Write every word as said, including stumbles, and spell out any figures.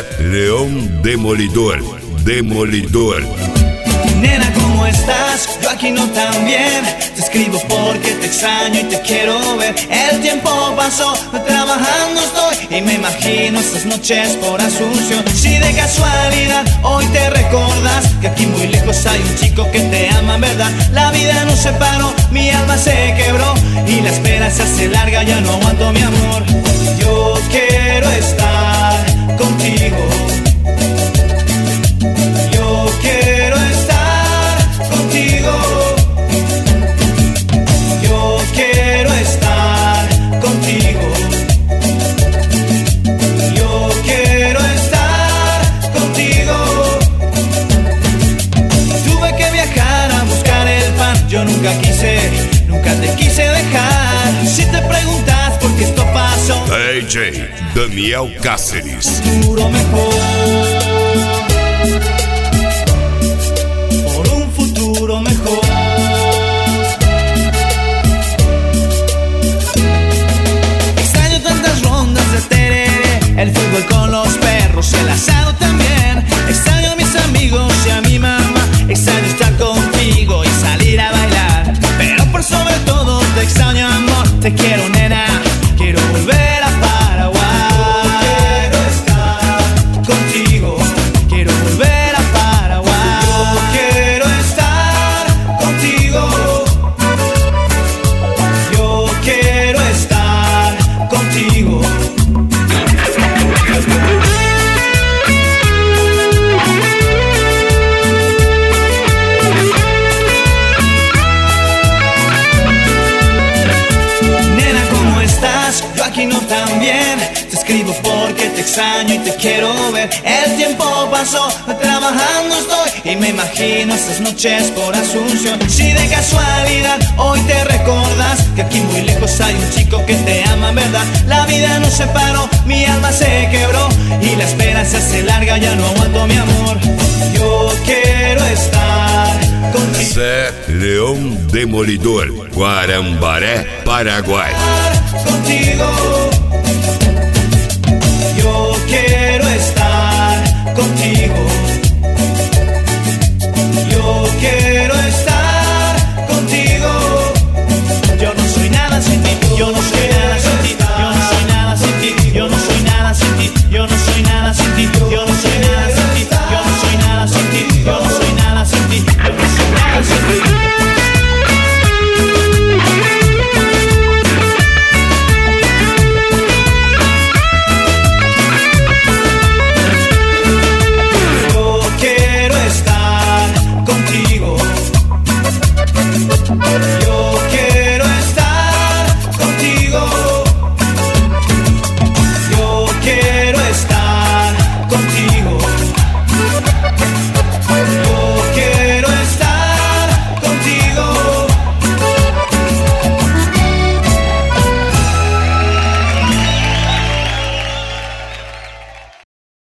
Zed León Demolidor, Demolidor. Nena, ¿cómo estás? Yo aquí no tan bien. Te escribo porque te extraño y te quiero ver. El tiempo pasó, trabajando estoy y me imagino estas noches por Asunción. Si de casualidad hoy te recordas que aquí muy lejos hay un chico que te ama en verdad. La vida nos separó, mi alma se quebró y la espera se hace larga, ya no aguanto mi amor. Yo quiero estar contigo. Yo quiero estar contigo. Yo quiero estar contigo. Yo quiero estar contigo. Tuve que viajar a buscar el pan. Yo nunca quise, nunca te quise dejar. Si te preguntas por qué esto pasó, D J Daniel Cáceres. futuro mejor. Por un futuro mejor. Extraño tantas rondas de tereré, el fútbol con los perros, el asado también. Extraño a mis amigos y a mi mamá. Extraño estar contigo y salir a bailar. Pero por sobre todo te extraño, amor. Te quiero, nena. Quiero volver a Paraguay. Quiero estar contigo. Quiero volver a Paraguay. Yo quiero estar contigo. Yo quiero estar contigo. Nena, ¿cómo estás? Yo aquí no tan bien. Te escribo porque te extraño y te quiero ver. El tiempo pasó, trabajando estoy y me imagino estas noches por Asunción. Si de casualidad hoy te recordas que aquí muy lejos hay un chico que te ama en verdad. La vida nos separó, mi alma se quebró y la espera se hace larga, ya no aguanto mi amor. Yo quiero estar contigo. Zed León Demolidor, Guarambaré, Paraguay. Contigo. Yo quiero estar contigo. Yo quiero estar contigo. Yo no soy nada sin ti. Yo no soy nada sin ti. Yo no soy nada sin ti. Yo no soy nada sin ti. Yo no soy nada sin ti. Yo no soy nada sin ti. Yo no soy nada sin ti. Yo no soy nada sin ti. Yo no soy nada sin ti. Yo quiero estar contigo. Yo